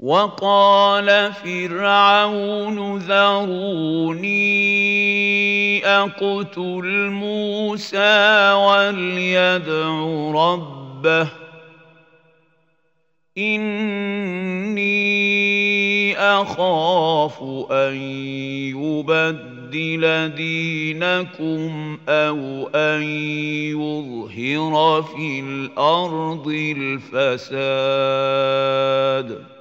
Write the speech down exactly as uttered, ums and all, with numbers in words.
وقال فرعون ذروني أقتل موسى وليدع ربه إني أخاف أن يبدل دينكم أو أن يظهر في الأرض الفساد